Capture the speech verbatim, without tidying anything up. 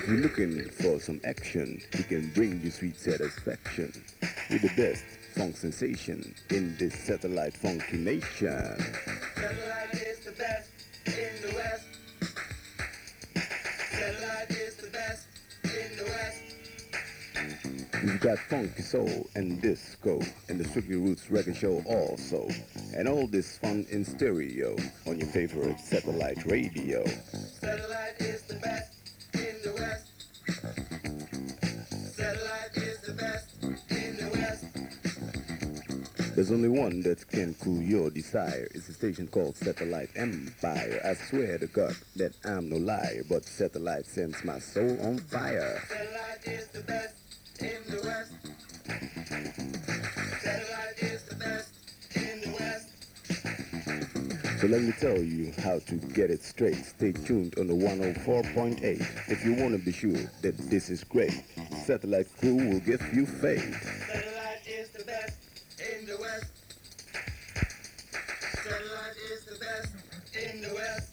If you're looking for some action, we can bring you sweet satisfaction with the best funk sensation in this satellite funky nation. Satellite is the best in the West. Satellite is the best in the West. We've got funky soul and disco and the Strictly Roots Reggae Show also. And all this fun in stereo on your favorite satellite radio. Satellite is the best in the West. Satellite is the best in the West. There's only one that can cool your desire. It's a station called Satellite Empire. I swear to God that I'm no liar, but Satellite sends my soul on fire. Satellite is the best in the West. Satellite is the best in the West. So let me tell you how to get it straight. Stay tuned on the one oh four point eight. If you want to be sure that this is great, Satellite Crew will give you faith. Satellite is the best in the West. Satellite is the best in the West.